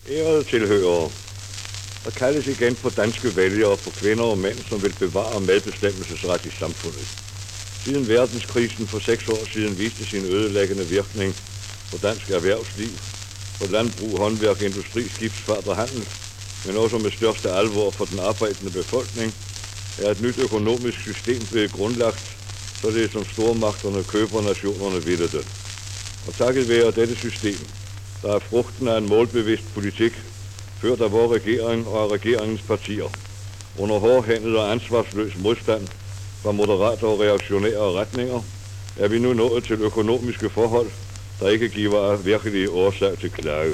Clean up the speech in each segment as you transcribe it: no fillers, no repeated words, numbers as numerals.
Ærede tilhørere, der kaldes igen på danske vælgere på kvinder og mænd, som vil bevare medbestemmelsesret i samfundet. Siden verdenskrisen for 6 år siden viste sin ødelæggende virkning på dansk erhvervsliv, på landbrug, håndværk, industri, skibsfart og handel, men også med største alvor for den arbejdende befolkning, er et nyt økonomisk system blevet grundlagt, således som stormagterne køber nationerne ville det. Og takket være dette system, der er frugten af en målbevidst politik, ført af vores regering og af regeringens partier, under hårdhændet og ansvarsløs modstand fra moderate og reaktionære retninger, er vi nu nået til økonomiske forhold, der ikke giver virkelige årsag til klage.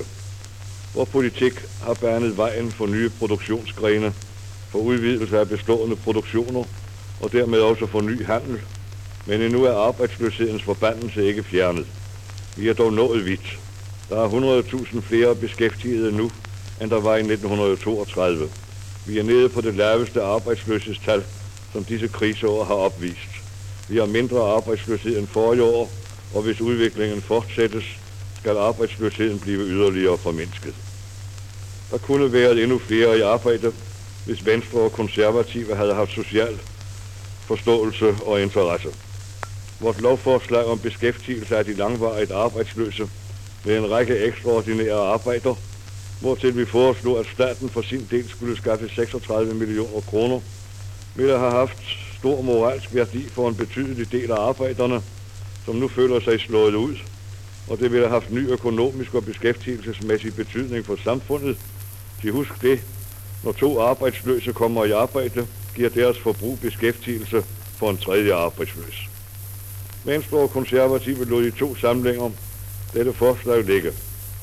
Vor politik har banet vejen for nye produktionsgrene, for udvidelse af bestående produktioner og dermed også for ny handel, men endnu er arbejdsløshedens forbandelse ikke fjernet. Vi er dog nået vidt. Der er 100.000 flere beskæftigede nu, end der var i 1932. Vi er nede på det laveste arbejdsløshedstal, som disse kriseår har opvist. Vi har mindre arbejdsløshed end forrige år, og hvis udviklingen fortsættes, skal arbejdsløsheden blive yderligere formindsket. Der kunne være endnu flere i arbejde, hvis Venstre og Konservative havde haft social forståelse og interesse. Vort lovforslag om beskæftigelse af de langvarigt arbejdsløse med en række ekstraordinære arbejder, hvortil vi foreslog, at staten for sin del skulle skaffe 36 millioner kroner, ville have haft stor moralsk værdi for en betydelig del af arbejderne, som nu føler sig slået ud, og det ville have haft ny økonomisk og beskæftigelsesmæssig betydning for samfundet. De husk det, når 2 arbejdsløse kommer i arbejde, giver deres forbrug beskæftigelse for en tredje arbejdsløs. Venstre og Konservative lod i 2 samlinger dette forslag ligge.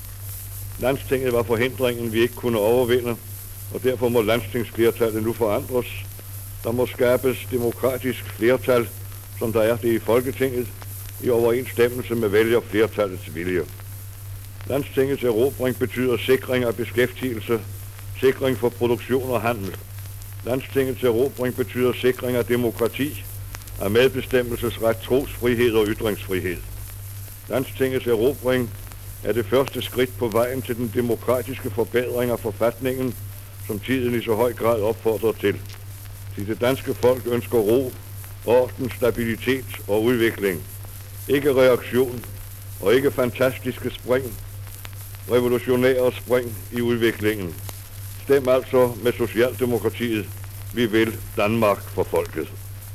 Landstinget var forhindringen, vi ikke kunne overvinde, og derfor må landstingsflertallet nu forandres. Der må skabes demokratisk flertal, som der er det i Folketinget, i overensstemmelse med vælgerflertallets vilje. Landstingets erobring betyder sikring af beskæftigelse, sikring for produktion og handel. Landstingets erobring betyder sikring af demokrati, af medbestemmelsesret, trosfrihed og ytringsfrihed. Landstingets erobring er det første skridt på vejen til den demokratiske forbedring af forfatningen, som tiden i så høj grad opfordrer til. Til det danske folk ønsker ro, orden, stabilitet og udvikling. Ikke reaktion og ikke fantastiske spring, revolutionære spring i udviklingen. Stem altså med Socialdemokratiet. Vi vil Danmark for folket.